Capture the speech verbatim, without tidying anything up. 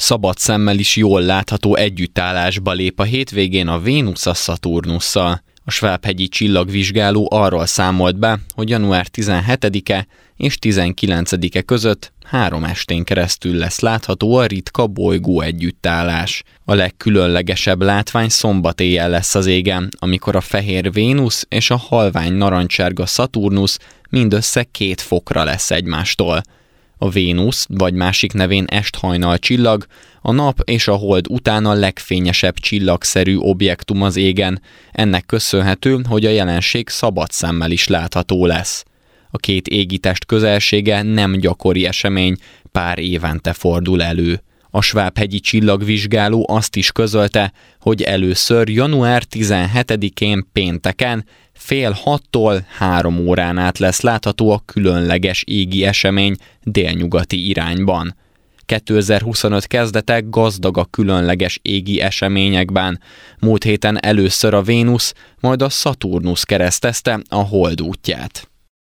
Szabad szemmel is jól látható együttállásba lép a hétvégén a Vénusz a Szaturnusszal. A Svábhegyi csillagvizsgáló arról számolt be, hogy január tizenhetedike és tizenkilencedike között három estén keresztül lesz látható a ritka bolygó együttállás. A legkülönlegesebb látvány szombat éjjel lesz az égen, amikor a fehér Vénusz és a halvány narancsárga Szaturnusz mindössze két fokra lesz egymástól. A Vénusz, vagy másik nevén esthajnal csillag, a nap és a hold után a legfényesebb csillagszerű objektum az égen. Ennek köszönhető, hogy a jelenség szabad szemmel is látható lesz. A két égitest közelsége nem gyakori esemény, pár évente fordul elő. A Svábhegyi csillagvizsgáló azt is közölte, hogy először január tizenhetedikén pénteken fél hattól három órán át lesz látható a különleges égi esemény délnyugati irányban. kétezer-huszonöt kezdete gazdag a különleges égi eseményekben. Múlt héten először a Vénusz, majd a Szaturnusz keresztezte a hold útját.